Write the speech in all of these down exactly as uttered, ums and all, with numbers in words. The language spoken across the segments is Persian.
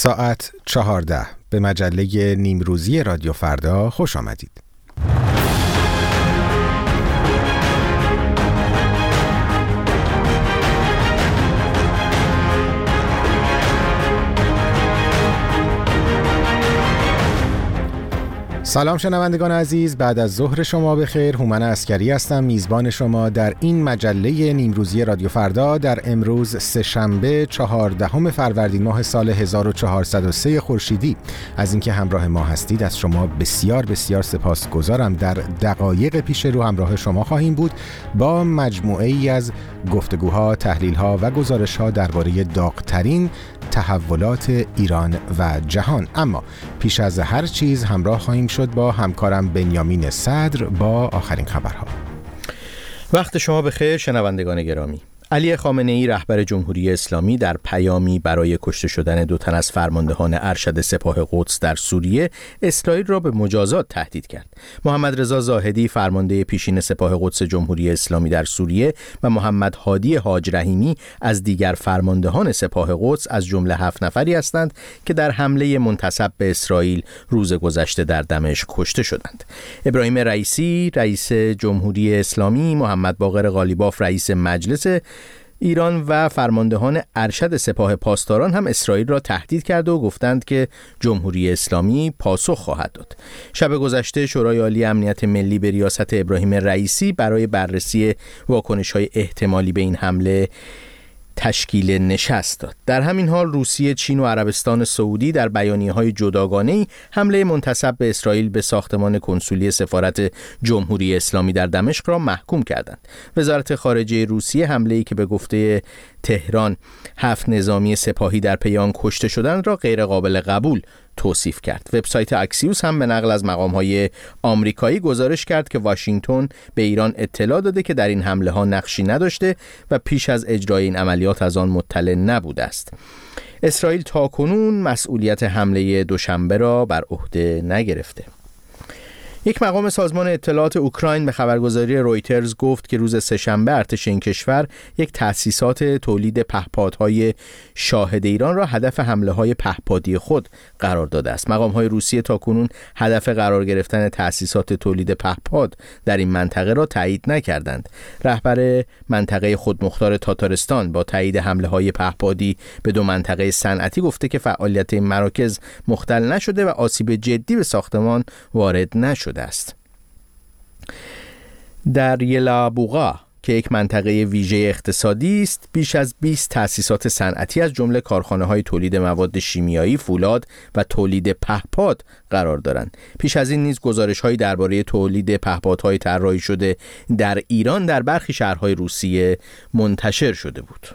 ساعت چهارده به مجله نیمروزی رادیو فردا خوش آمدید. سلام شنوندگان عزیز، بعد از ظهر شما بخیر. هومن عسکری هستم، میزبان شما در این مجله نیمروزی رادیو فردا در امروز سه‌شنبه چهاردهم فروردین ماه سال هزار و چهارصد و سه خورشیدی. از اینکه همراه ما هستید از شما بسیار بسیار سپاسگزارم. در دقایق پیش رو همراه شما خواهیم بود با مجموعه ای از گفتگوها، تحلیل‌ها و گزارش‌ها درباره داغ‌ترین تحولات ایران و جهان. اما پیش از هر چیز همراه خواهیم شد با همکارم بنیامین صدر با آخرین خبرها. وقت شما بخیر شنوندگان گرامی. علی خامنه‌ای رهبر جمهوری اسلامی در پیامی برای کشته شدن دو تن از فرماندهان ارشد سپاه قدس در سوریه اسرائیل را به مجازات تهدید کرد. محمد رضا زاهدی فرمانده پیشین سپاه قدس جمهوری اسلامی در سوریه و محمد هادی حاج رحیمی از دیگر فرماندهان سپاه قدس از جمله هفت نفری هستند که در حمله منتسب به اسرائیل روز گذشته در دمشق کشته شدند. ابراهیم رئیسی رئیس جمهوری اسلامی، محمد باقر قالیباف رئیس مجلس ایران و فرماندهان ارشد سپاه پاسداران هم اسرائیل را تهدید کرده و گفتند که جمهوری اسلامی پاسخ خواهد داد. شب گذشته شورای عالی امنیت ملی به ریاست ابراهیم رئیسی برای بررسی واکنش‌های احتمالی به این حمله تشکیل نشست داد. در همین حال روسیه، چین و عربستان سعودی در بیانیه‌های جداگانه‌ای حمله منتسب به اسرائیل به ساختمان کنسولی سفارت جمهوری اسلامی در دمشق را محکوم کردند. وزارت خارجه روسیه حمله‌ای که به گفته تهران هفت نظامی سپاهی در پی آن کشته شدند را غیر قابل قبول توصیف کرد. وبسایت اکسیوس هم به نقل از مقام‌های آمریکایی گزارش کرد که واشنگتن به ایران اطلاع داده که در این حمله‌ها نقشی نداشته و پیش از اجرای این عملیات از آن مطلع نبوده است. اسرائیل تاکنون مسئولیت حمله دوشنبه را بر عهده نگرفته. یک مقام سازمان اطلاعات اوکراین به خبرگزاری رویترز گفت که روز سه‌شنبه ارتش این کشور یک تأسیسات تولید پهپادهای شاهد ایران را هدف حمله‌های پهپادی خود قرار داده است. مقام‌های روسیه تاکنون هدف قرار گرفتن تأسیسات تولید پهپاد در این منطقه را تایید نکردند. رهبر منطقه خودمختار تاتارستان با تایید حمله‌های پهپادی به دو منطقه صنعتی گفته که فعالیت این مراکز مختل نشده و آسیب جدی به ساختمان وارد نشده است. در یلابوغا که یک منطقه ویژه اقتصادی است، بیش از بیست تأسیسات صنعتی از جمله کارخانه‌های تولید مواد شیمیایی، فولاد و تولید پهپاد قرار دارند. پیش از این نیز گزارش‌هایی درباره تولید پهپادهای طراحی شده در ایران در برخی شهرهای روسیه منتشر شده بود.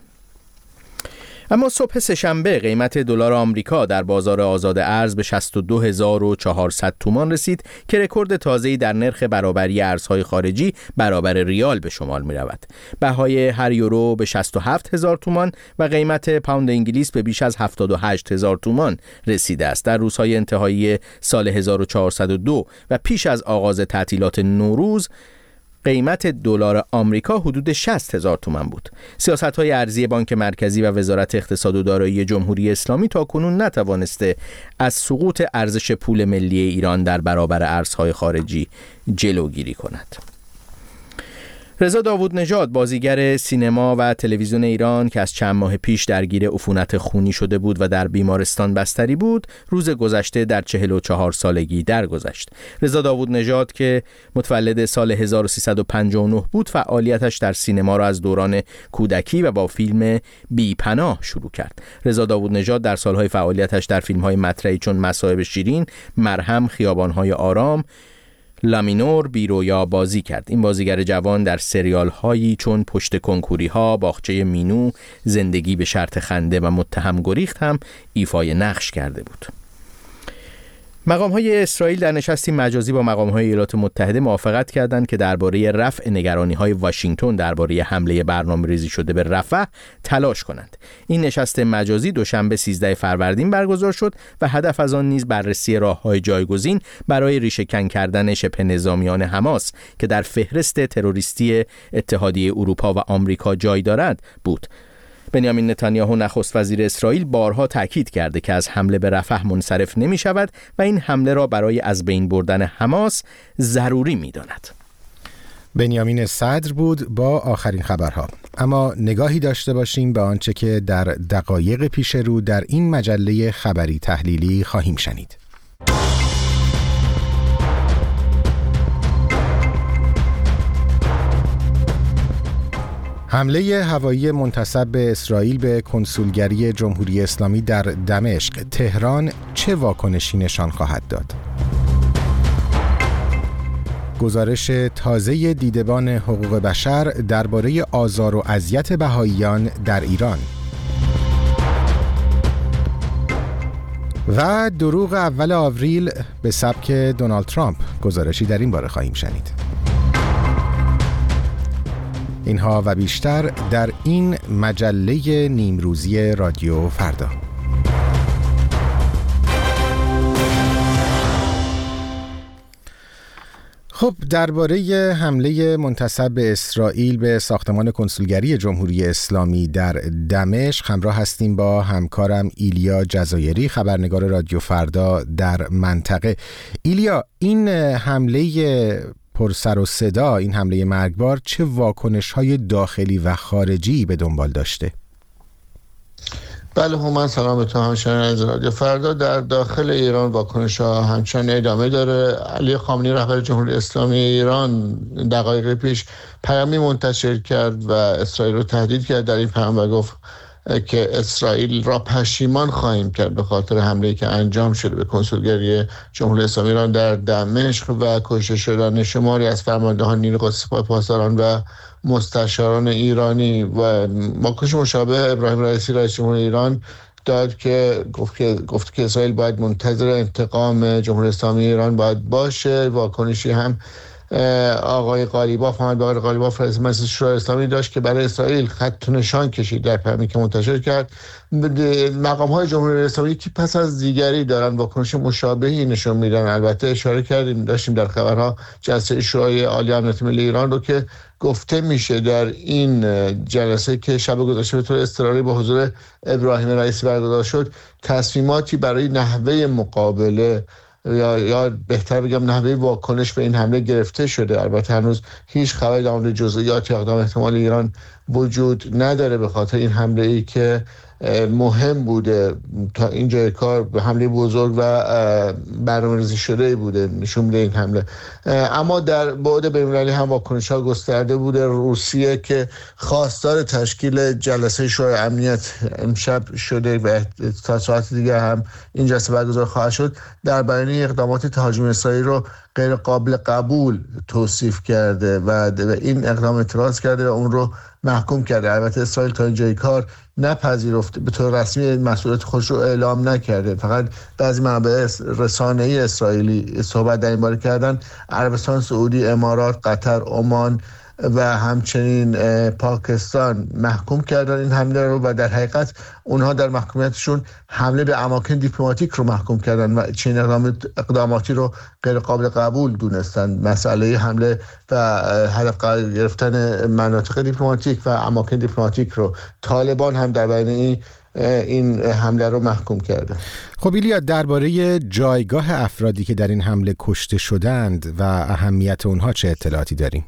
اما صبح سه‌شنبه قیمت دلار آمریکا در بازار آزاد ارز به شصت و دو هزار و چهارصد تومان رسید که رکورد تازه‌ای در نرخ برابری ارزهای خارجی برابر ریال به شمار می‌رود. بهای هر یورو به شصت و هفت هزار تومان و قیمت پوند انگلیس به بیش از هفتاد و هشت هزار تومان رسیده است. در روزهای انتهایی سال هزار و چهارصد و دو و پیش از آغاز تعطیلات نوروز قیمت دلار آمریکا حدود شصت هزار تومان بود. سیاست‌های ارزی بانک مرکزی و وزارت اقتصاد و دارایی جمهوری اسلامی تاکنون نتوانسته از سقوط ارزش پول ملی ایران در برابر ارزهای خارجی جلوگیری کند. رضا داوود نژاد بازیگر سینما و تلویزیون ایران که از چند ماه پیش درگیر عفونت خونی شده بود و در بیمارستان بستری بود، روز گذشته در چهل و چهار سالگی درگذشت. رضا داوود نژاد که متولد سال هزار و سیصد و پنجاه و نه بود، فعالیتش در سینما را از دوران کودکی و با فیلم بی پناه شروع کرد. رضا داوود نژاد در سالهای فعالیتش در فیلم‌های مطرحی چون مصائب شیرین، مرهم، خیابان‌های آرام، لامینور، بیرویا بازی کرد. این بازیگر جوان در سریال هایی چون پشت کنکوری ها، باغچه مینو، زندگی به شرط خنده و متهم گریخت هم ایفای نقش کرده بود. مقام‌های اسرائیل در نشستی مجازی با مقام‌های ایالات متحده موافقت کردند که درباره رفع نگرانی‌های واشنگتن درباره حمله برنامه‌ریزی شده به رفح تلاش کنند. این نشست مجازی دوشنبه سیزده فروردین برگزار شد و هدف از آن نیز بررسی راه‌های جایگزین برای ریشه‌کن کردن شبه نظامیان حماس که در فهرست تروریستی اتحادیه اروپا و آمریکا جای دارد بود. بنیامین نتانیاهو نخست وزیر اسرائیل بارها تاکید کرده که از حمله به رفح منصرف نمی شود و این حمله را برای از بین بردن حماس ضروری می داند. بنیامین صدر بود با آخرین خبرها. اما نگاهی داشته باشیم به آنچه که در دقایق پیش رو در این مجله خبری تحلیلی خواهیم شنید. حمله هوایی منتسب به اسرائیل به کنسولگری جمهوری اسلامی در دمشق، تهران چه واکنشی نشان خواهد داد؟ گزارش تازه دیدبان حقوق بشر درباره آزار و اذیت بهائیان در ایران و دروغ اول آوریل به سبک دونالد ترامپ، گزارشی در این باره خواهیم شنید. اینها و بیشتر در این مجله نیمروزی رادیو فردا. خب، درباره حمله منتسب به اسرائیل به ساختمان کنسولگری جمهوری اسلامی در دمشق همراه هستیم با همکارم ایلیا جزایری، خبرنگار رادیو فردا در منطقه. ایلیا، این حمله پر سر و صدا، این حمله مرگبار، چه واکنش‌های داخلی و خارجی به دنبال داشته؟ بله هومن، سلام به تو همشنان از رادیو فردا. در داخل ایران واکنش‌ها همچنان ادامه داره. علی خامنه‌ای رهبر جمهوری اسلامی ایران دقایق پیش پیامی منتشر کرد و اسرائیل رو تهدید کرد. در این پیام و گفت که اسرائیل را پشیمان خواهیم کرد به خاطر حمله‌ای که انجام شده به کنسولگری جمهوری اسلامی ایران در دمشق و کشته شدن شماری از فرماندهان نیروی قدس سپاه پاسداران و مستشاران ایرانی. و واکنش مشابه ابراهیم رئیسی رئیس جمهوری ایران داد که گفت که گفت که اسرائیل باید منتظر انتقام جمهوری اسلامی ایران باید باشه. واکنشی هم آقای قالیباف، محمد باقر قالیباف رئیس مجلس شورای اسلامی داشت که برای اسرائیل خط و نشان کشید در پیامی که منتشر کرد. مقام‌های جمهوری اسلامی یکی پس از دیگری دارن واکنش مشابهی نشون میدن. البته اشاره کردیم داشتیم در خبرها جلسه شورای عالی امنیت ملی ایران رو که گفته میشه در این جلسه که شب گذشته به طور اضطراری با حضور ابراهیم رئیسی برگزار شد، تصمیماتی برای نحوه مقابله یا یا بهتر بگم نحوه واکنش به این حمله گرفته شده. البته هنوز هیچ خبری در مورد جزئیات اقدام احتمال ایران وجود نداره به خاطر این حمله ای که مهم بوده تا اینجای کار، به حمله بزرگ و برنامه‌ریزی شده بوده نشون میده این حمله. اما در بعد بین‌المللی هم واکنش‌ها گسترده بوده. روسیه که خواستار تشکیل جلسه شورای امنیت امشب شده و تا ساعت دیگه هم این جلسه برگزار خواهد شد، در بیانیه اقدامات تهاجم اسرائیل رو غیر قابل قبول توصیف کرده و این اقدام اعتراض کرده و اون رو محکوم کرده. البته اسرائیل تا اینجای کار نپذیرفته، به طور رسمی مسئولیت خودش رو اعلام نکرده، فقط بعضی منابع رسانه‌ای اسرائیلی صحبت در این باره کردن. عربستان سعودی، امارات، قطر، عمان و همچنین پاکستان محکوم کردن این حمله رو و در حقیقت اونها در محکومیتشون حمله به اماکن دیپلماتیک رو محکوم کردن و چنین اقداماتی رو غیر قابل قبول دونستن. مسئله حمله و هدف قرار گرفتن مناطق دیپلماتیک و اماکن دیپلماتیک رو طالبان هم در بیانیه این حمله رو محکوم کرده. خب ایلیا، درباره جایگاه افرادی که در این حمله کشته شدند و اهمیت اونها چه اطلاعاتی داریم؟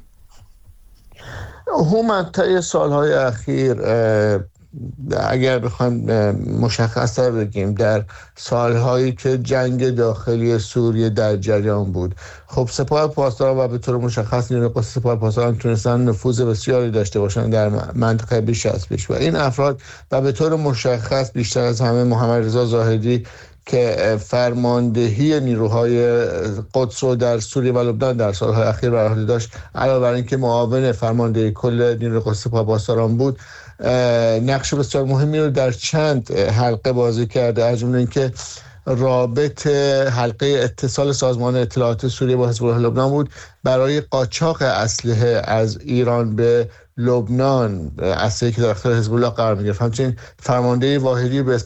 هومن، طی سالهای اخیر اگر بخوایم مشخص‌تر بگیم در سالهایی که جنگ داخلی سوریه در جریان بود، خب سپاه پاسداران و به طور مشخص نیروی قدس سپاه پاسداران تونستن نفوذ بسیاری داشته باشن در منطقه بیش از پیش و این افراد و به طور مشخص بیشتر از همه محمد رضا زاهدی که فرماندهی نیروهای قدس رو در سوریه و لبنان در سالهای اخیر بر عهده داشت، علاوه بر اینکه معاون فرماندهی کل نیروی قدس سپاه پاسداران بود، نقش بسیار مهمی رو در چند حلقه بازی کرده، از جمله اینکه رابط حلقه اتصال سازمان اطلاعات سوریه با حزب الله لبنان بود برای قاچاق اسلحه از ایران به لبنان، اسلحه‌ای که در اختیار حزب الله قرار می‌گرفت. همچنین فرمانده واحدی به اسم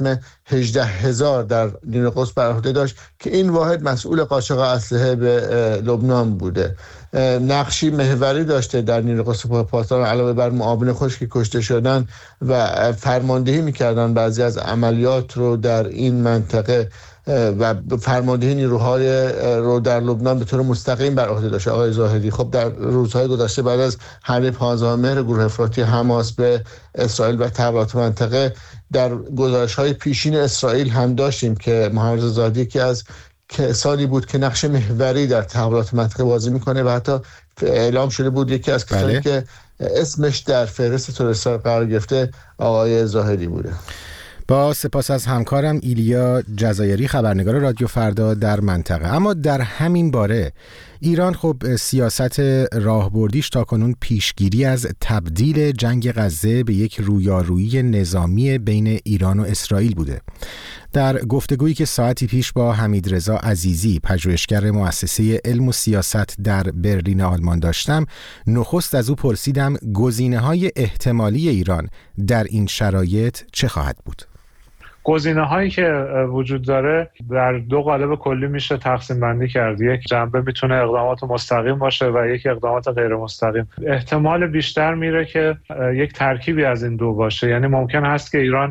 هجده هزار در نیروی قدس بر عهده داشت که این واحد مسئول قاچاق اسلحه به لبنان بوده. نقشی محوری داشته در نیروی قدس پاسداران علاوه بر معاون خودش که کشته شدن و فرماندهی میکردن بعضی از عملیات رو در این منطقه و فرماندهی نیروهای رو در لبنان به طور مستقیم بر عهده داشته آقای زاهدی. خب در روزهای گذشته بعد از حمله پانزدهم مهر گروه افراطی حماس به اسرائیل و تبعات منطقه، در گزارش‌های پیشین اسرائیل هم داشتیم که محمد رضا زاهدی که از کسانی بود که نقش محوری در تحولات منطقه بازی میکنه و حتی اعلام شده بود یکی از کسانی بله. که اسمش در فهرست تروریست‌ها قرار گرفته آقای زاهدی بوده. با سپاس از همکارم ایلیا جزایری، خبرنگار رادیو فردا در منطقه. اما در همین باره ایران خب سیاست راهبردیش تاکنون پیشگیری از تبدیل جنگ غزه به یک رویارویی نظامی بین ایران و اسرائیل بوده. در گفتگویی که ساعتی پیش با حمیدرضا عزیزی، پژوهشگر مؤسسه علم و سیاست در برلین آلمان داشتم، نخست از او پرسیدم گزینه‌های احتمالی ایران در این شرایط چه خواهد بود؟ گزینه هایی که وجود داره در دو قالب کلی میشه تقسیم بندی کرد. یک جنبه میتونه اقدامات مستقیم باشه و یک اقدامات غیر مستقیم. احتمال بیشتر میره که یک ترکیبی از این دو باشه، یعنی ممکن هست که ایران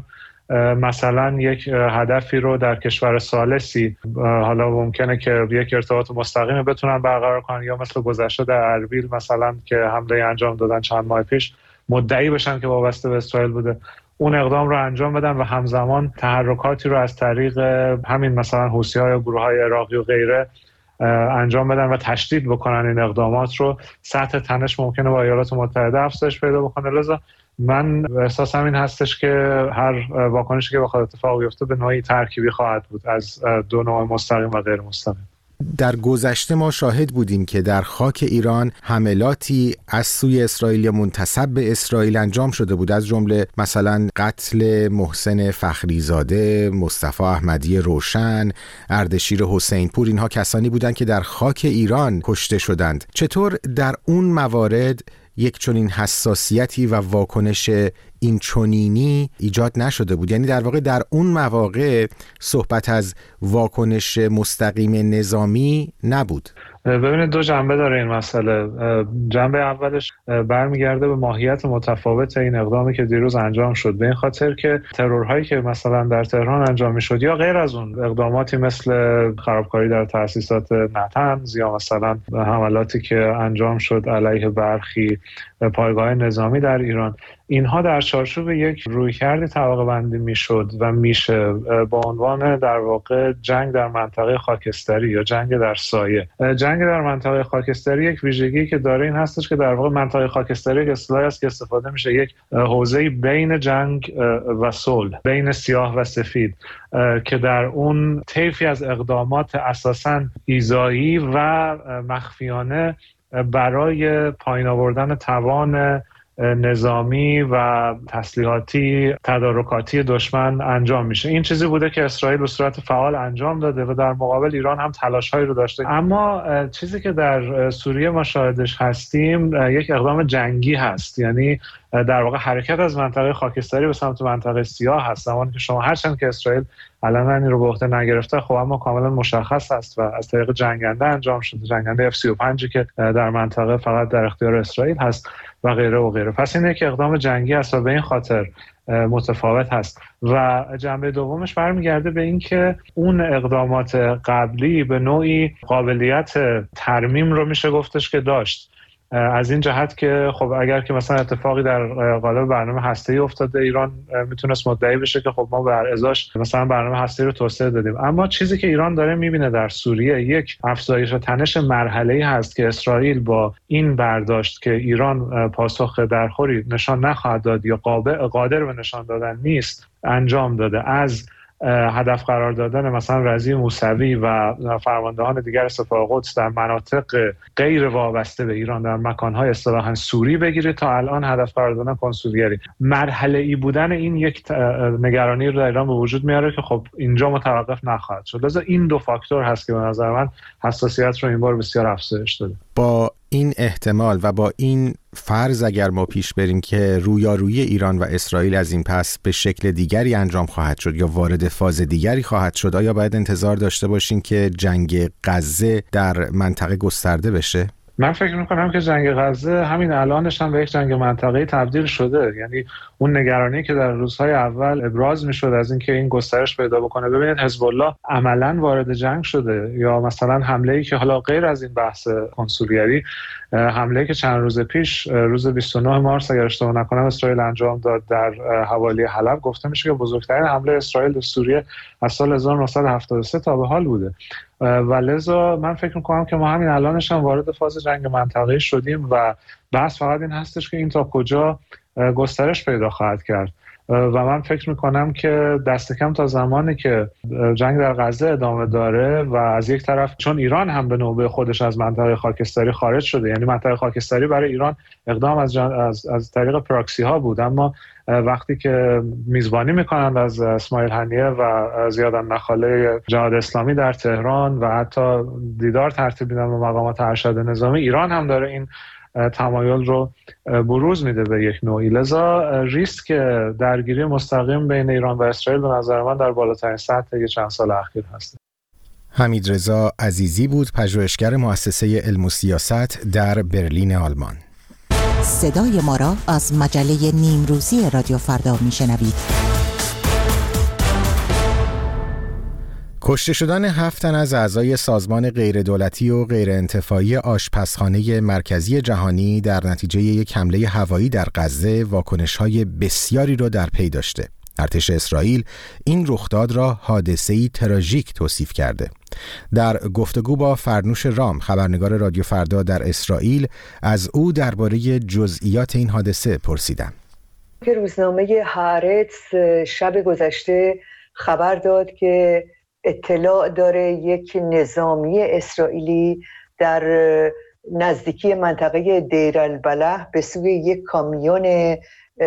مثلا یک هدفی رو در کشور ثالثی، حالا ممکنه که یک ارتباط مستقیم بتونن برقرار کنن یا مثل گذشته در اربیل مثلا که حمله انجام دادن چند ماه پیش مدعی بشن که وابسته به اسرائیل بوده، اون اقدام رو انجام بدن و همزمان تحرکاتی رو از طریق همین مثلا حوثی‌ها یا گروه‌های عراقی و غیره انجام بدن و تشدید بکنن این اقدامات رو. سطح تنش ممکنه با ایالات متحده افزایش پیدا بکنه. لذا من احساسم این هستش که هر واکنشی که بخواد اتفاق بیفته به نوعی ترکیبی خواهد بود از دو نوع مستقیم و غیر مستقیم. در گذشته ما شاهد بودیم که در خاک ایران حملاتی از سوی اسرائیل منتسب به اسرائیل انجام شده بود، از جمله مثلا قتل محسن فخریزاده، مصطفی احمدی روشن، اردشیر حسین پور. اینها کسانی بودند که در خاک ایران کشته شدند. چطور در اون موارد یک چنین حساسیتی و واکنش این چنینی ایجاد نشده بود؟ یعنی در واقع در اون مواقع صحبت از واکنش مستقیم نظامی نبود. ببینید دو جنبه داره این مسئله. جنبه اولش برمیگرده به ماهیت متفاوت این اقدامی که دیروز انجام شد، به این خاطر که ترورهایی که مثلا در تهران انجام میشد یا غیر از اون اقداماتی مثل خرابکاری در تأسیسات نطنز یا مثلا حملاتی که انجام شد علیه برخی پایگاه نظامی در ایران، اینها در چارچوب یک رویکردی طبقه بندی میشد و میشه با عنوان در واقع جنگ در منطقه خاکستری یا جنگ در سایه. جنگ در منطقه خاکستری یک ویژگی که داره این هستش که در واقع منطقه خاکستری یک اصطلاحی است که استفاده میشه یک حوزه بین جنگ و صلح، بین سیاه و سفید، که در اون طیفی از اقدامات اساساً ایذایی و مخفیانه برای پایین آوردن توان نظامی و تسلیحاتی تدارکاتی دشمن انجام میشه. این چیزی بوده که اسرائیل به صورت فعال انجام داده و در مقابل ایران هم تلاش‌هایی رو داشته. اما چیزی که در سوریه ما شاهدش هستیم یک اقدام جنگی هست، یعنی در واقع حرکت از منطقه خاکستری به سمت منطقه سیاه هست. زمانی که شما هرچند که اسرائیل علنا این رو به عهده نگرفته، خب اما کاملا مشخص است و از طریق جنگنده انجام شده، جنگنده اف سی و پنج که در منطقه فقط در اختیار اسرائیل هست و غیره و غیره. پس این یک اقدام جنگی است و به این خاطر متفاوت هست. و جنبه دومش برمیگرده به این که اون اقدامات قبلی به نوعی قابلیت ترمیم رو میشه گفتش که داشت، از این جهت که خب اگر که مثلا اتفاقی در قالب برنامه هسته‌ای افتاده، ایران میتونست مدعی بشه که خب ما بر ازاش مثلا برنامه هسته‌ای رو توسعه دادیم. اما چیزی که ایران داره میبینه در سوریه یک افزایش تنش مرحله‌ای هست که اسرائیل با این برداشت که ایران پاسخ درخوری نشان نخواهد داد یا قادر به نشان دادن نیست انجام داده، از هدف قرار دادن مثلا رضی موسوی و فرماندهان دیگر سپاه قدس در مناطق غیر وابسته به ایران، در مکان‌های اصطلاحاً سوری بگیره، تا الان هدف قرار دادن کنسولگری. مرحله‌ای بودن این یک نگرانی رو در ایران به وجود میاره که خب اینجا متوقف نخواهد شد. لذا این دو فاکتور هست که به نظر من حساسیت رو این بار بسیار افزایش داده. با این احتمال و با این فرض اگر ما پیش بریم که رویارویی ایران و اسرائیل از این پس به شکل دیگری انجام خواهد شد یا وارد فاز دیگری خواهد شد، آیا باید انتظار داشته باشیم که جنگ غزه در منطقه گسترده بشه؟ من فکر میکنم که جنگ غزه همین الانش هم به یک جنگ منطقه‌ای تبدیل شده. یعنی اون نگرانی که در روزهای اول ابراز میشد از اینکه این گسترش پیدا بکنه، ببینید حزب الله عملاً وارد جنگ شده، یا مثلا حمله‌ای که حالا غیر از این بحث کنسولیری، حمله‌ای که چند روز پیش روز بیست و نه مارس اگر اشتباه نکنم اسرائیل انجام داد در حوالی حلب، گفته میشه که بزرگترین حمله اسرائیل در سوریه از سال هزار و نهصد و هفتاد و سه تا به حال بوده. و لذا من فکر میکنم که ما همین الانش هم وارد فاز جنگ منطقه‌ای شدیم و بحث فقط این هستش که این تا کجا گسترش پیدا خواهد کرد. و من فکر میکنم که دست کم تا زمانی که جنگ در غزه ادامه داره و از یک طرف چون ایران هم به نوبه خودش از منطقه خاکستری خارج شده، یعنی منطقه خاکستری برای ایران اقدام از جن... از از طریق پراکسی ها بود، اما وقتی که میزبانی میکنند از اسماعیل هنیه و زیاد نخاله جهاد اسلامی در تهران و حتی دیدار ترتیب میدن به مقامات ارشد نظامی، ایران هم داره این تمایل رو بروز میده به یک نوعی. لذا ریسک درگیری مستقیم بین ایران و اسرائیل به نظر من در بالاترین سطح چند سال اخیر هست. حمیدرضا عزیزی بود، پژوهشگر مؤسسه علم و سیاست در برلین آلمان. صدای ما را از مجله نیمروزی رادیو فردا میشنوید. کشته شدن هفت تن از اعضای سازمان غیردولتی و غیرانتفاعی آشپزخانه مرکزی جهانی در نتیجه یک حمله هوایی در غزه واکنش‌های بسیاری را در پی داشته. ارتش اسرائیل این رخداد را حادثه‌ای تراژیک توصیف کرده. در گفتگو با فرنوش رام، خبرنگار رادیو فردا در اسرائیل، از او درباره جزئیات این حادثه پرسیدم. که روزنامه هارتز شب گذشته خبر داد که اطلاع داره یک نظامی اسرائیلی در نزدیکی منطقه دیر البلح به سوی یک کامیون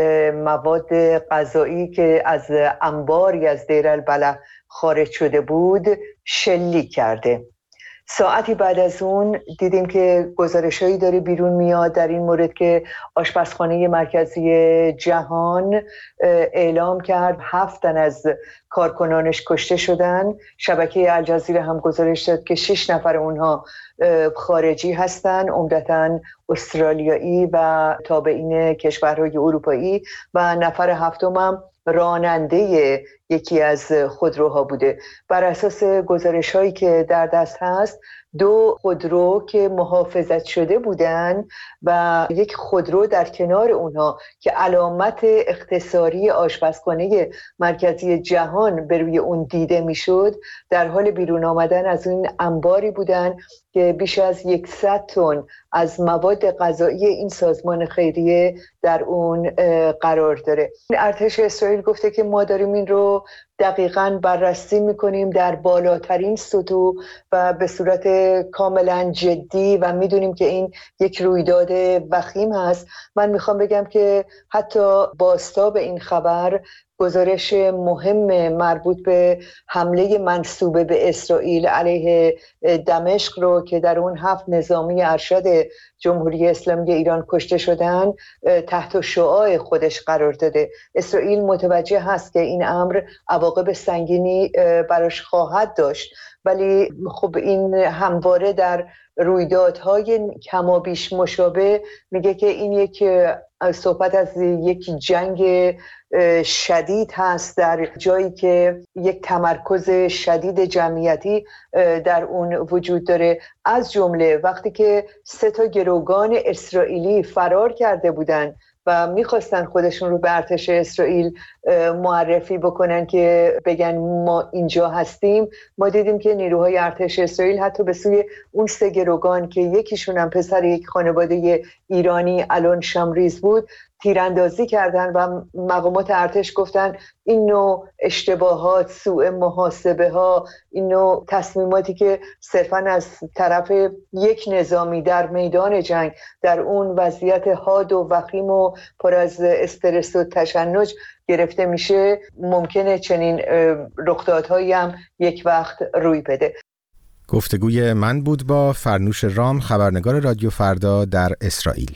مواد غذایی که از انباری از دیر البلح خارج شده بود شلیک کرده. ساعتی بعد از اون دیدیم که گزارشایی داره بیرون میاد در این مورد که آشپزخانه مرکزی جهان اعلام کرد هفت تن از کارکنانش کشته شدن. شبکه الجزیره هم گزارش داد که شش نفر اونها خارجی هستن، عمدتاً استرالیایی و تابعین کشورهای اروپایی، و نفر هفتم هم راننده یکی از خودروها بوده. بر اساس گزارش هایی که در دست هست، دو خودرو که محافظت شده بودن و یک خودرو در کنار اونها که علامت اختصاری آشپزخانه مرکزی جهان بر روی اون دیده میشد، در حال بیرون آمدن از این انباری بودن که بیش از صد تن از مواد غذایی این سازمان خیریه در اون قرار داره. ارتش اسرائیل گفته که ما داریم این رو دقیقاً بررسی میکنیم در بالاترین سطوح و به صورت کاملا جدی و میدونیم که این یک رویداد وخیم هست. من میخوام بگم که حتی بازتاب این خبر گزارش مهم مربوط به حمله منسوبه به اسرائیل علیه دمشق رو که در اون هفت نظامی ارشد جمهوری اسلامی ایران کشته شدن تحت شعاع خودش قرار داده. اسرائیل متوجه هست که این امر عواقب سنگینی براش خواهد داشت، ولی خب این همواره در رویدادهای کمابیش مشابه میگه که این یک صحبت از یک جنگ شدید هست در جایی که یک تمرکز شدید جمعیتی در اون وجود داره. از جمله وقتی که سه تا گروگان اسرائیلی فرار کرده بودن و میخواستن خودشون رو به ارتش اسرائیل معرفی بکنن که بگن ما اینجا هستیم، ما دیدیم که نیروهای ارتش اسرائیل حتی به سوی اون سه گروگان که یکیشون هم پسر یک خانواده ایرانی الان شمریز بود تیراندازی کردن و مقامات ارتش گفتن این نوع اشتباهات، سوء محاسبه ها، این نوع تصمیماتی که صرفاً از طرف یک نظامی در میدان جنگ در اون وضعیت حاد و وخیم و پر از استرس و تشنج گرفته میشه، ممکنه چنین رخدادهایی هم یک وقت روی بده. گفتگوی من بود با فرنوش رام، خبرنگار رادیو فردا در اسرائیل.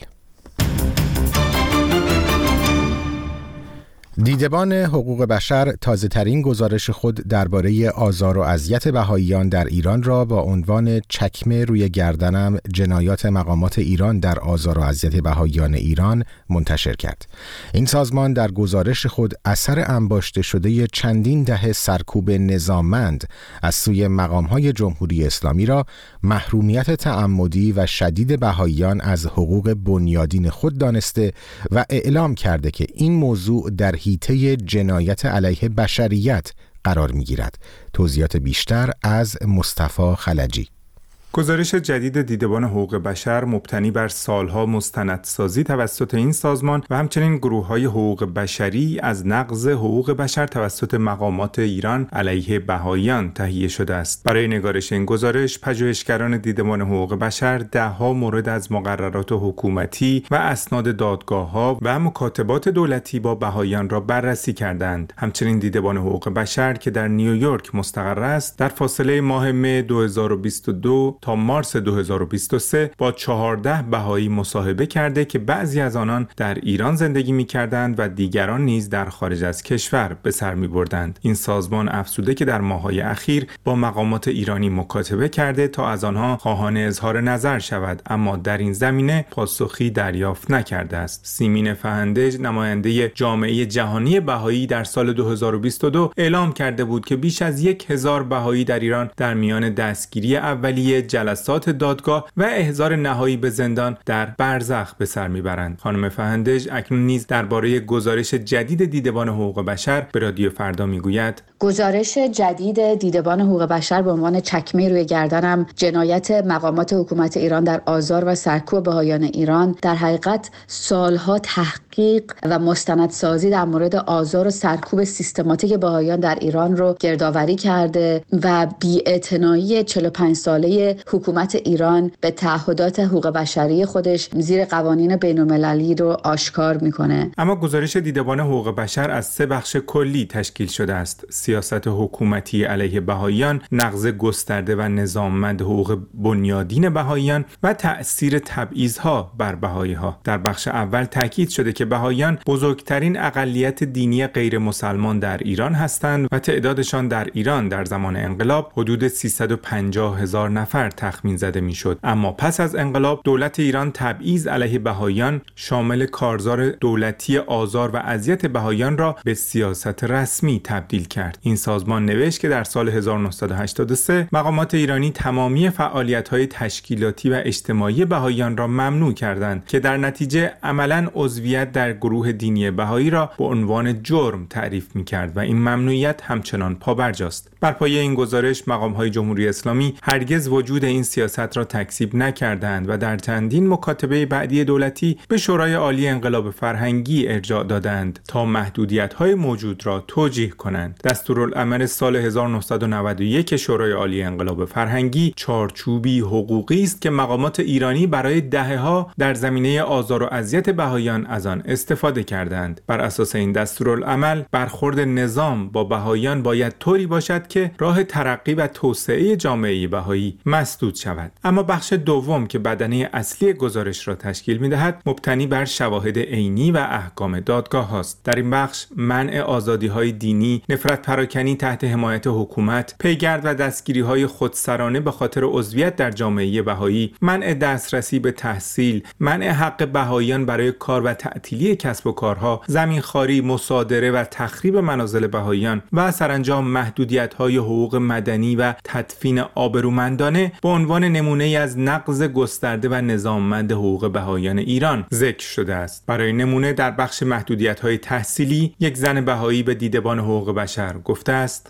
دیدبان حقوق بشر تازه‌ترین گزارش خود درباره آزار و اذیت بهائیان در ایران را با عنوان چکمه روی گردنم جنایات مقامات ایران در آزار و اذیت بهائیان ایران منتشر کرد. این سازمان در گزارش خود اثر انباشته شده چندین دهه سرکوب نظاممند از سوی مقام‌های جمهوری اسلامی را محرومیت تعمدی و شدید بهائیان از حقوق بنیادین خود دانسته و اعلام کرده که این موضوع در حیطه جنایت علیه بشریت قرار می‌گیرد. توضیحات بیشتر از مصطفی خلجی. گزارش جدید دیدبان حقوق بشر مبتنی بر سالها مستندسازی توسط این سازمان و همچنین گروه‌های حقوق بشری از نقض حقوق بشر توسط مقامات ایران علیه بهائیان تهیه شده است. برای نگارش این گزارش، پژوهشگران دیدبان حقوق بشر ده‌ها مورد از مقررات حکومتی و اسناد دادگاه‌ها و مکاتبات دولتی با بهائیان را بررسی کردند. همچنین دیدبان حقوق بشر که در نیویورک مستقر است، در فاصله ماه مه دو هزار و بیست و دو تا مارس دو هزار و بیست و سه با چهارده بهایی مصاحبه کرده که بعضی از آنان در ایران زندگی می‌کردند و دیگران نیز در خارج از کشور به سر می‌بردند. این سازمان افزوده که در ماه‌های اخیر با مقامات ایرانی مکاتبه کرده تا از آنها خواهان اظهار نظر شود، اما در این زمینه پاسخی دریافت نکرده است. سیمین فهندج، نماینده جامعه جهانی بهایی، در سال دو هزار و بیست و دو اعلام کرده بود که بیش از یک هزار بهایی در ایران در میان دستگیری اولیه، جلسات دادگاه و احضار نهایی به زندان در برزخ به سر میبرند. خانم فهندج اکنون نیز درباره گزارش جدید دیدبان حقوق بشر به رادیو فردا میگوید: گزارش جدید دیدبان حقوق بشر به عنوان چکمه روی گردنم جنایت مقامات حکومت ایران در آزار و سرکوب بهائیان ایران در حقیقت سالها تحقیق و مستندسازی در مورد آزار و سرکوب سیستماتیک بهائیان در ایران رو گردآوری کرده و بی‌اعتنایی چهل و پنج ساله حکومت ایران به تعهدات حقوق بشری خودش زیر قوانین بین‌المللی رو آشکار میکنه. اما گزارش دیدبان حقوق بشر از سه بخش کلی تشکیل شده است: سیاست حکومتی علیه بهائیان، نقض گسترده و نظاممند حقوق بنیادین بهائیان و تأثیر تبعیض‌ها بر بهائی‌ها. در بخش اول تاکید شده که بهائیان بزرگترین اقلیت دینی غیر مسلمان در ایران هستند و تعدادشان در ایران در زمان انقلاب حدود سیصد و پنجاه هزار نفر تخمین زده میشد. اما پس از انقلاب دولت ایران تبعیض علیه بهائیان شامل کارزار دولتی آزار و اذیت بهائیان را به سیاست رسمی تبدیل کرد. این سازمان نوشت که در سال هزار و نهصد و هشتاد و سه مقامات ایرانی تمامی فعالیت‌های تشکیلاتی و اجتماعی بهائیان را ممنوع کردند که در نتیجه عملاً عضویت در گروه دینی بهایی را به عنوان جرم تعریف می‌کرد و این ممنوعیت همچنان پابرجاست. بر پایه این گزارش مقام‌های جمهوری اسلامی هرگز وجود این سیاست را تکذیب نکردند و در چندین مکاتبه بعدی دولتی به شورای عالی انقلاب فرهنگی ارجاع دادند تا محدودیت‌های موجود را توجیه کنند. دستورالعمل سال هزار و نهصد و نود و یک شورای عالی انقلاب فرهنگی چارچوبی حقوقی است که مقامات ایرانی برای دهه‌ها در زمینه آزار و اذیت بهائیان از آن استفاده کردند. بر اساس این دستورالعمل برخورد نظام با بهائیان باید طوری باشد که راه ترقی و توسعه جامعه بهایی مسدود شود. اما بخش دوم که بدنه اصلی گزارش را تشکیل می‌دهد مبتنی بر شواهد عینی و احکام دادگاه است. در این بخش منع آزادی‌های دینی، نفرت پراکنی تحت حمایت حکومت، پیگرد و دستگیری‌های خودسرانه به خاطر عضویت در جامعه بهایی، منع دسترسی به تحصیل، منع حق بهائیان برای کار و تعطیلی کسب و کارها، زمینخواری، مصادره و تخریب منازل بهائیان و سرانجام محدودیت‌های حقوق مدنی و تدفین آبرومندانه به عنوان نمونه از نقض گسترده و نظاممند حقوق بهائیان ایران ذکر شده است. برای نمونه در بخش محدودیت‌های تحصیلی یک زن بهایی به دیدبان حقوق بشر گفته است: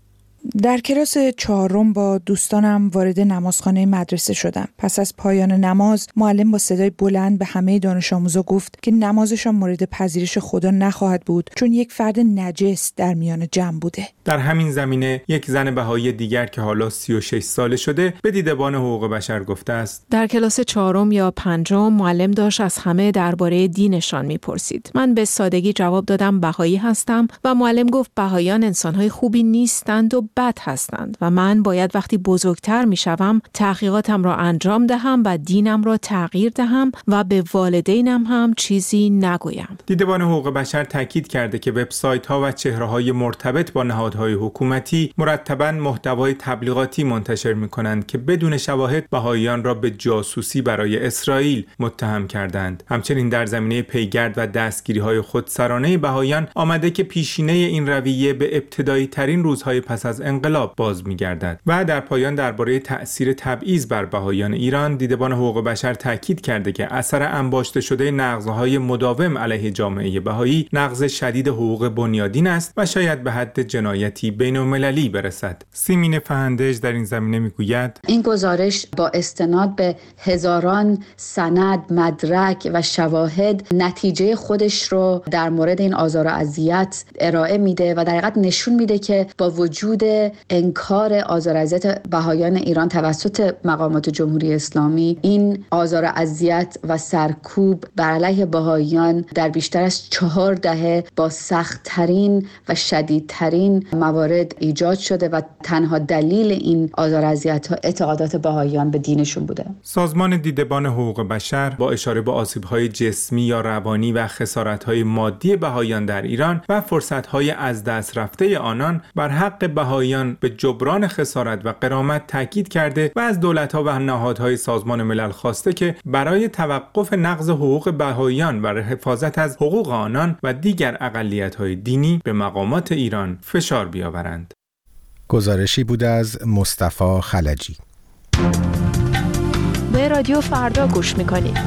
در کلاس چهارم با دوستانم وارد نمازخانه مدرسه شدم. پس از پایان نماز معلم با صدای بلند به همه دانش آموزا گفت که نمازشان مورد پذیرش خدا نخواهد بود چون یک فرد نجس در میان جمع بوده. در همین زمینه یک زن بهایی دیگر که حالا سی و شش ساله شده به دیدبان حقوق بشر گفته است: در کلاس چهارم یا پنجم معلم داشت از همه درباره دینشان میپرسید. من به سادگی جواب دادم بهایی هستم و معلم گفت بهاییان انسان‌های خوبی نیستند و بد هستند و من باید وقتی بزرگتر می شوم تحقیقاتم را انجام دهم و دینم را تغییر دهم و به والدینم هم چیزی نگویم. دیدبان حقوق بشر تاکید کرده که وبسایت‌ها و چهره‌های مرتبط با نهادهای حکومتی مرتباً محتوای تبلیغاتی منتشر می‌کنند که بدون شواهد بهائیان را به جاسوسی برای اسرائیل متهم کردند. همچنین در زمینه پیگرد و دستگیری‌های خودسرانه بهائیان آمده که پیشینه این رویه به ابتدایی ترین روزهای پس از انقلاب باز می‌گردد. و در پایان درباره تأثیر تبعیض بر بهائیان ایران، دیدبان حقوق بشر تاکید کرده که اثر انباشته شده نقض‌های مداوم علیه جامعه بهایی نقض شدید حقوق بنیادین است و شاید به حد جنایتی بین‌المللی برسد. سیمین فهندج در این زمینه میگوید این گزارش با استناد به هزاران سند، مدرک و شواهد نتیجه خودش رو در مورد این آزار و اذیت ارائه میده و در حقیقت نشون میده که با وجود انکار آزار و اذیت بهائیان ایران توسط مقامات جمهوری اسلامی، این آزار و اذیت و سرکوب بر علیه بهائیان در بیشتر از چهار دهه با سخت‌ترین و شدیدترین موارد ایجاد شده و تنها دلیل این آزار و اذیت‌ها اعتقادات بهائیان به دینشون بوده. سازمان دیدبان حقوق بشر با اشاره به آسیب‌های جسمی یا روانی و خسارت‌های مادی بهائیان در ایران و فرصت‌های از دست رفته آنان بر حق بهائیان به جبران خسارت و غرامت تاکید کرده و از دولت‌ها و نهادهای سازمان ملل خواسته که برای توقف نقض حقوق بهائیان و حفاظت از حقوق آنان و دیگر اقلیت‌های دینی به مقامات ایران فشار بیاورند. گزارشی بود از مصطفی خلجی. به رادیو فردا گوش می‌کنید.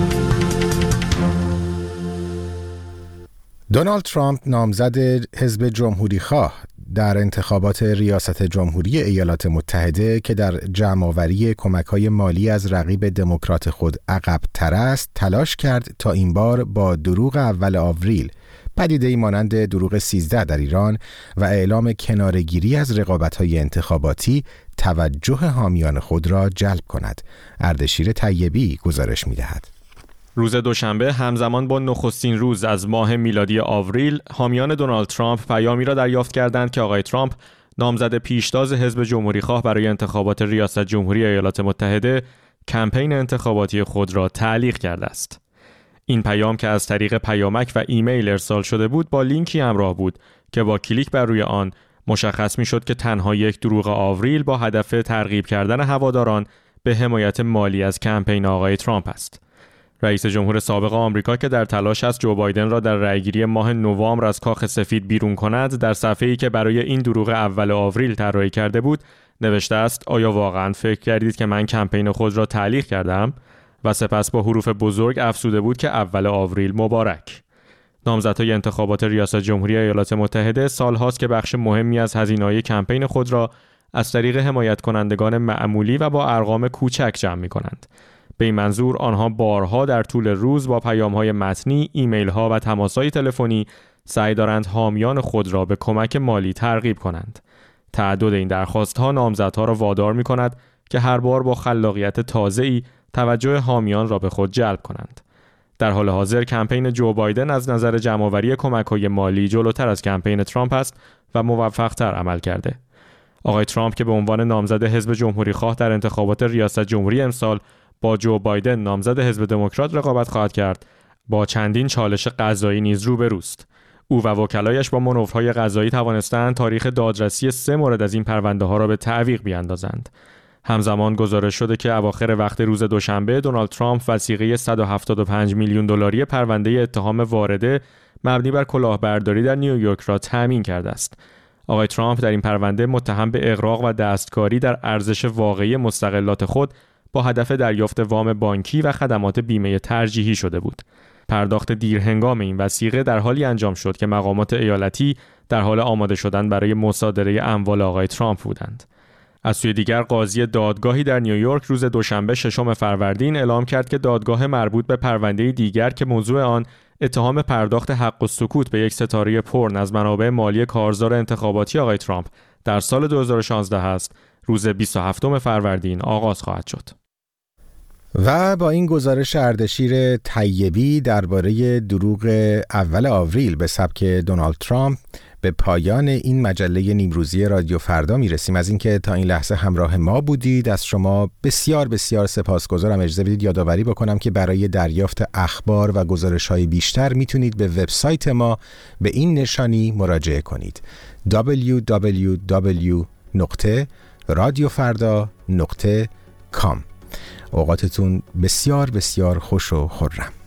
دونالد ترامپ نامزد حزب جمهوری‌خواه در انتخابات ریاست جمهوری ایالات متحده که در جمع‌آوری کمک‌های مالی از رقیب دموکرات خود عقب‌تر است، تلاش کرد تا این بار با دروغ اول آوریل، پدیده‌ای مانند دروغ سیزده در ایران و اعلام کناره‌گیری از رقابت‌های انتخاباتی، توجه حامیان خود را جلب کند. اردشیر طیبی گزارش می‌دهد. روز دوشنبه همزمان با نخستین روز از ماه میلادی آوریل، حامیان دونالد ترامپ پیامی را دریافت کردند که آقای ترامپ، نامزد پیشتاز حزب جمهوری‌خواه برای انتخابات ریاست جمهوری ایالات متحده، کمپین انتخاباتی خود را تعلیق کرده است. این پیام که از طریق پیامک و ایمیل ارسال شده بود، با لینکی همراه بود که با کلیک بر روی آن مشخص می‌شد که تنها یک دروغ آوریل با هدف ترغیب کردن هواداران به حمایت مالی از کمپین آقای ترامپ است. رئیس جمهور سابق آمریکا که در تلاش است جو بایدن را در رأیگیری ماه نوامبر از کاخ سفید بیرون کند، در صفحه‌ای که برای این دروغ اول آوریل طراحی کرده بود نوشته است: آیا واقعاً فکر کردید که من کمپین خود را تعلیق کردم؟ و سپس با حروف بزرگ افزوده بود که اول آوریل مبارک. نامزدهای انتخابات ریاست جمهوری ایالات متحده سالهاست که بخش مهمی از هزینه‌های کمپین خود را از طریق حمایت کنندگان معمولی و با ارقام کوچک جمع می‌کنند. به این منظور آنها بارها در طول روز با پیام‌های متنی، ایمیل‌ها و تماس‌های تلفنی سعی دارند حامیان خود را به کمک مالی ترغیب کنند. تعدد این درخواست‌ها نامزدها را وادار می‌کند که هر بار با خلاقیت تازه‌ای توجه حامیان را به خود جلب کنند. در حال حاضر کمپین جو بایدن از نظر جمع‌آوری کمک‌های مالی جلوتر از کمپین ترامپ است و موفق‌تر عمل کرده. آقای ترامپ که به عنوان نامزد حزب جمهوری‌خواه در انتخابات ریاست جمهوری امسال با جو بایدن نامزد حزب دموکرات رقابت خواهد کرد، با چندین چالش قضایی نیز روبروست. او و وکلایش با مانورهای قضایی توانستند تاریخ دادرسی سه مورد از این پرونده‌ها را به تعویق بیاندازند. همزمان گزارش شده که اواخر وقت روز دوشنبه دونالد ترامپ وثیقه صد و هفتاد و پنج میلیون دلاری پرونده اتهام وارده مبنی بر کلاهبرداری در نیویورک را تامین کرده است. آقای ترامپ در این پرونده متهم به اغراق و دستکاری در ارزش واقعی مستغلات خود با هدف دریافت وام بانکی و خدمات بیمه ترجیحی شده بود. پرداخت دیرهنگام این وثیقه در حالی انجام شد که مقامات ایالتی در حال آماده شدن برای مصادره اموال آقای ترامپ بودند. از سوی دیگر قاضی دادگاهی در نیویورک روز دوشنبه ششم فروردین اعلام کرد که دادگاه مربوط به پرونده دیگر که موضوع آن اتهام پرداخت حق السکوت به یک ستاره پورن از منابع مالی کارزار انتخاباتی آقای ترامپ در سال دو هزار و شانزده است، روز بیست و هفتم فروردین آغاز خواهد شد. و با این گزارش اردشیر طیبی درباره دروغ اول آوریل به سبک دونالد ترامپ به پایان این مجله نیمروزی رادیو فردا میرسیم. از اینکه تا این لحظه همراه ما بودید از شما بسیار بسیار سپاسگزارم. اجازه بدید یادآوری بکنم که برای دریافت اخبار و گزارش‌های بیشتر میتونید به وبسایت ما به این نشانی مراجعه کنید: دبلیو دبلیو دبلیو دات رادیو فردا دات کام. اوقاتتون بسیار بسیار خوش و خرم.